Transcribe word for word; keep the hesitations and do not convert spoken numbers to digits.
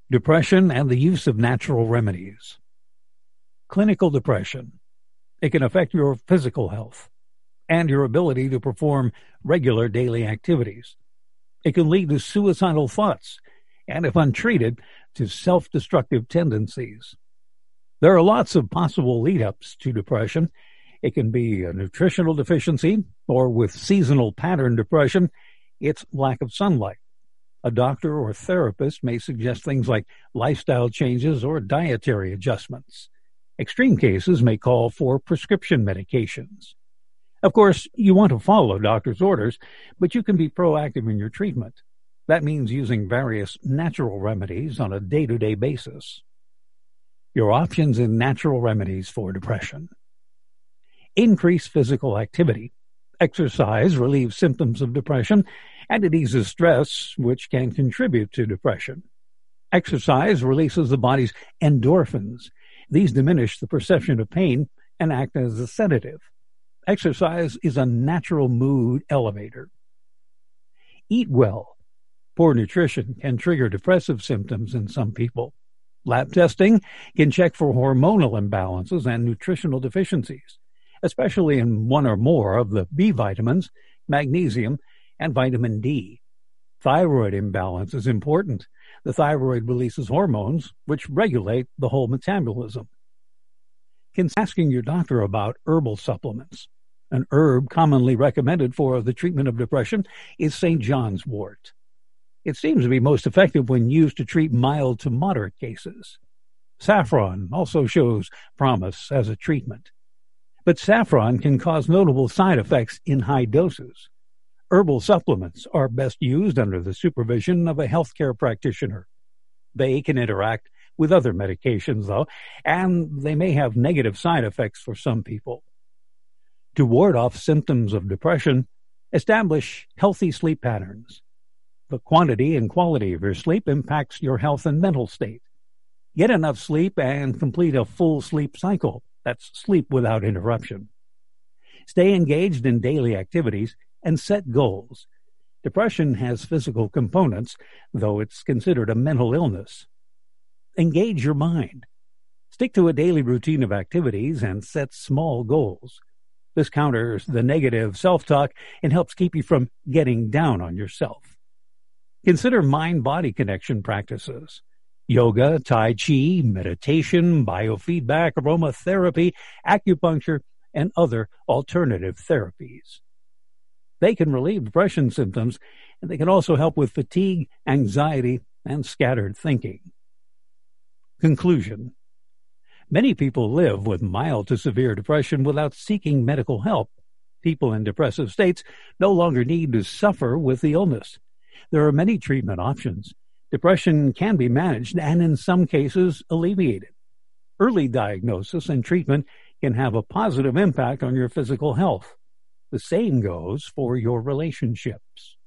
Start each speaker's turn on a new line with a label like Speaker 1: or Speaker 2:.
Speaker 1: Depression and the use of natural remedies. Clinical depression. It can affect your physical health and your ability to perform regular daily activities. It can lead to suicidal thoughts and, if untreated, to self-destructive tendencies. There are lots of possible lead-ups to depression. It can be a nutritional deficiency, or with seasonal pattern depression, it's lack of sunlight. A doctor or therapist may suggest things like lifestyle changes or dietary adjustments. Extreme cases may call for prescription medications. Of course, you want to follow doctor's orders, but you can be proactive in your treatment. That means using various natural remedies on a day-to-day basis. Your options in natural remedies for depression. Increase physical activity. Exercise relieves symptoms of depression, and it eases stress, which can contribute to depression. Exercise releases the body's endorphins. These diminish the perception of pain and act as a sedative. Exercise is a natural mood elevator. Eat well. Poor nutrition can trigger depressive symptoms in some people. Lab testing can check for hormonal imbalances and nutritional deficiencies, especially in one or more of the B vitamins, magnesium, and vitamin D. Thyroid imbalance is important. The thyroid releases hormones which regulate the whole metabolism. Consider asking your doctor about herbal supplements. An herb commonly recommended for the treatment of depression is Saint John's wort. It seems to be most effective when used to treat mild to moderate cases. Saffron also shows promise as a treatment. But saffron can cause notable side effects in high doses. Herbal supplements are best used under the supervision of a healthcare practitioner. They can interact with other medications, though, and they may have negative side effects for some people. To ward off symptoms of depression, establish healthy sleep patterns. The quantity and quality of your sleep impacts your health and mental state. Get enough sleep and complete a full sleep cycle. That's sleep without interruption. Stay engaged in daily activities and set goals. Depression has physical components, though it's considered a mental illness. Engage your mind. Stick to a daily routine of activities and set small goals. This counters the negative self-talk and helps keep you from getting down on yourself. Consider mind-body connection practices. Yoga, Tai Chi, meditation, biofeedback, aromatherapy, acupuncture, and other alternative therapies. They can relieve depression symptoms, and they can also help with fatigue, anxiety, and scattered thinking. Conclusion. Many people live with mild to severe depression without seeking medical help. People in depressive states no longer need to suffer with the illness. There are many treatment options. Depression can be managed and, in some cases, alleviated. Early diagnosis and treatment can have a positive impact on your physical health. The same goes for your relationships.